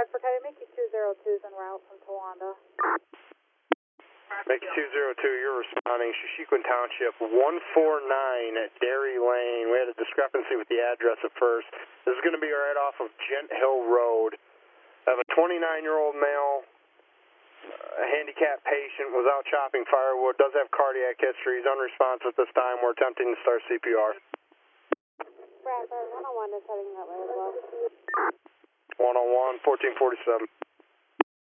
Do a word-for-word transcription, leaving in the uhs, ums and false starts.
Bradford County, Mickey two zero two is en route from Towanda. Mickey two zero two, you're responding. Shashequin Township, one forty-nine at Dairy Lane. We had a discrepancy with the address at first. This is going to be right off of Gent Hill Road. I have a twenty-nine-year-old male, a handicapped patient, was out chopping firewood, does have cardiac history. He's unresponsive at this time. We're attempting to start C P R. Bradford one oh one is heading that way as well. one oh one, fourteen forty-seven.